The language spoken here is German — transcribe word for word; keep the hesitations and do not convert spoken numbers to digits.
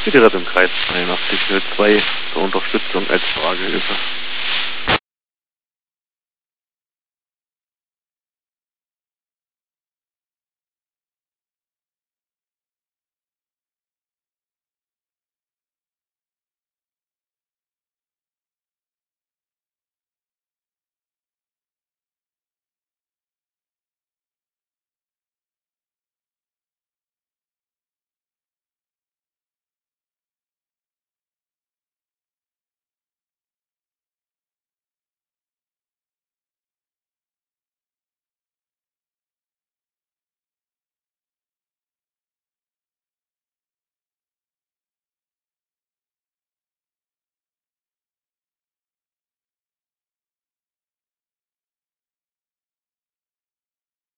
Für die Rettung Kreis zweiundachtzig null zwei zur Unterstützung als Fragehilfe.